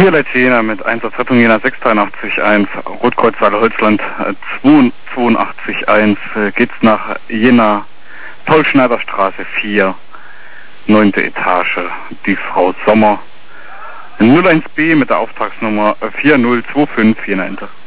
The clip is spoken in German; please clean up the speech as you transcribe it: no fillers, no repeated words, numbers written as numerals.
Hier Leitz Jena mit Einsatzrettung Jena 683-1, Rotkreuzweiler Holzland 8281, geht's nach Jena, Paul-Schneider-Straße 4, 9. Etage, die Frau Sommer, 01B mit der Auftragsnummer 4025 Jena Enter.